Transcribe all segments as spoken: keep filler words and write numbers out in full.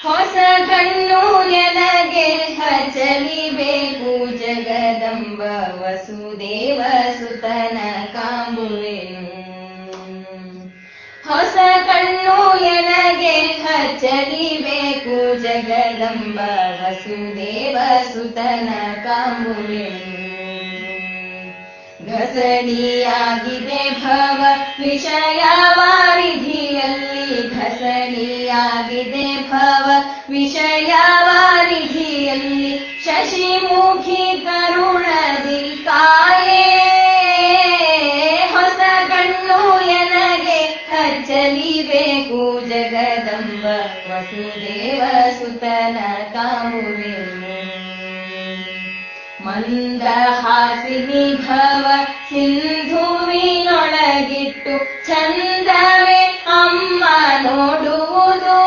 ಹೊಸ ಕಣ್ಣು ಎನಗೆ ಹಚ್ಚಲಿಬೇಕು ಜಗದಂಬ ವಸುದೇವ ಸುತನ ಕಾಂಬುವೆನು. ಹೊಸ ಕಣ್ಣು ಎನಗೆ ಹಚ್ಚಲಿಬೇಕು ಜಗದಂಬ ವಸುದೇವ ಸುತನ ಕಾಂಬುವೆನು. ಘಸಣಿಯಾಗಿದೆ ಭವ ವಿಷಯ ವಾರಿಧಿಯಲ್ಲಿ, ಘಸಣಿಯಾಗಿದೆ ಭವ ವಿಷಯ ವಾರಿಧಿಯಲ್ಲಿ, ಶಶಿಮುಖಿ ಕರುಣದಿ ಕಾಯೇ. ಹೊಸ ಕಣ್ಣು ಎನಗೆ ಹಚ್ಚಲಿಬೇಕು ಜಗದಂಬ ವಸುದೇವ ಸುತನ ಕಾಂಬುವೆನು. ಮಂದಹಾಸಿನಿ ಭವ ಸಿಂಧುವಿನೊಳಗಿಟ್ಟು ಚಂದವೇ ಅಮ್ಮ ನೋಡುವುದು.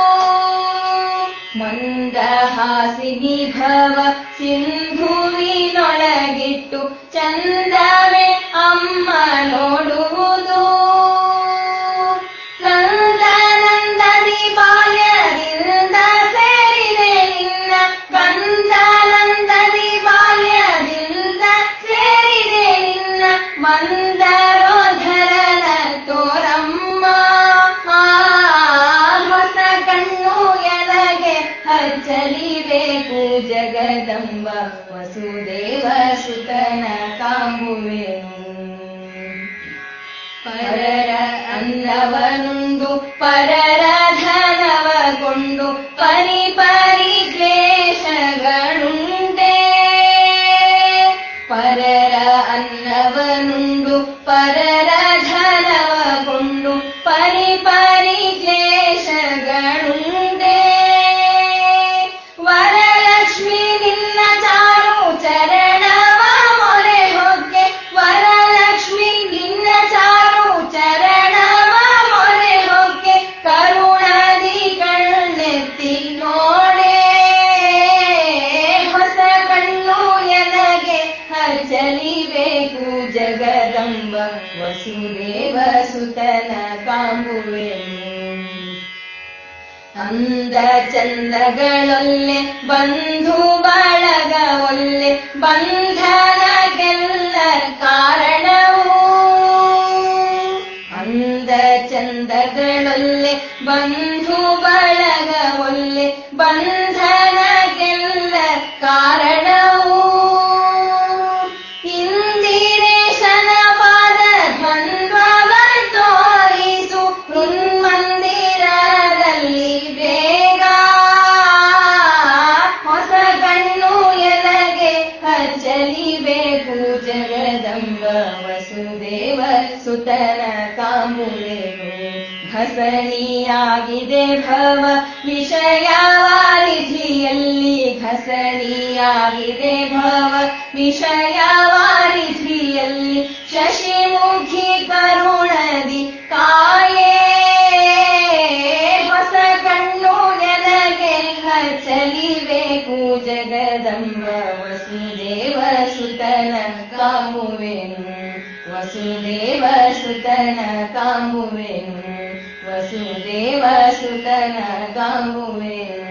ಮಂದಹಾಸಿನಿ ಭವ ಸಿಂಧುವಿನೊಳಗಿಟ್ಟು ಚಂದವೇ ಅಮ್ಮ ನೋಡುವುದು. ನಂದನಂದದಿ ಬಾಲ್ಯದಿಂದ ಸೇರಿದೆ ನಿನ್ನ, ಕಂದನಂದದಿ ಬಾಲ್ಯದಿಂದ ಸೇರಿದೆ ನಿನ್ನ, ಮಂದರೋಧರನ ತೋರಮ್ಮ. ಹೊಸ ಕಣ್ಣು ಎನಗೆ ಹಚ್ಚಲಿಬೇಕು ಜಗದಂಬ ವಸುದೇವ ಸುತನ ಕಾಂಬುವೆನು. ಪರರ ಅನ್ನವನುಂಡು ಪರರ ಧನವಗೊಂಡು ಪರಿ ಪರಿ ಕ್ಲೇಶಗಳುಂಟೆ. ಪರರ ಅನ್ನವನುಂಡು ಪರರ ಧನವಗೊಂಡು ಪರಿ ಪರಿ ಕ್ಲೇಶಗಳುಂಟೆ. ವರಲಕ್ಷ್ಮಿ ನಿನ್ನ ಚಾರು ಚರಣವ ಮೊರೆ ಹೊಕ್ಕೆ, ವರಲಕ್ಷ್ಮಿ ನಿನ್ನ ಚಾರು ಚರಣವ ಮೊರೆ ಹೊಕ್ಕೆ, ಕರುಣದಿ ಕಣ್ಣೆತ್ತಿ ನೋಡೆ. ಹೊಸ ಕಣ್ಣು ಎನಗೆ ಹಚ್ಚಲಿಬೇಕು ಜಗದಂಬ ವಸುದೇವ ಸುತನ ಕಾಂಬುವೆನು. ಅಂದ ಚಂದಗಳೊಲ್ಲೆ ಬಂಧು ಬಳಗ ಒಲ್ಲೆ, ಬಂಧನಕ್ಕೆಲ್ಲ ಕಾರಣವು. ಅಂದ ಚಂದಗಳೊಲ್ಲೆ ಬಂಧು ಬಳಗ ಒಲ್ಲೆ, ಬಂಧನಕ್ಕೆಲ್ಲ ಕಾರಣವು. ಇಂದಿರೇಶನ ಪಾದ ದ್ವಂದ್ವವ ತೋರಿಸು ಹೃನ್ಮಂದಿರದಲ್ಲಿ ಬೇಗ. ಹೊಸ ಕಣ್ಣು ಎನಗೆ ಹಚ್ಚಲಿಬೇಕು ಜಗದಂಬ ವಸುದೇವ ಸುತನ ಕಾಂಬುವೆನು. ಘಸಣಿಯಾಗಿದೆ ಭವ ವಿಷಯ ವಾರಿಧಿಯಲ್ಲಿ, ಘಸಣಿಯಾಗಿದೆ ಭವ ವಿಷಯ ವಾರಿಧಿಯಲ್ಲಿ, ಶಶಿಮುಖಿ ಕರುಣದಿ ಕಾಯೇ. ಹೊಸ ಕಣ್ಣು ಎನಗೆ ಹಚ್ಚಲಿಬೇಕು ಜಗದಂಬ ವಸುದೇವ ಸುತನ ಕಾಂಬುವೆನು. ವಸುದೇವ ಸುತನ ಕಾಂಬುವೆನು, ವಸುದೇವ ಸುತನ ಕಾಂಬುವೆನು.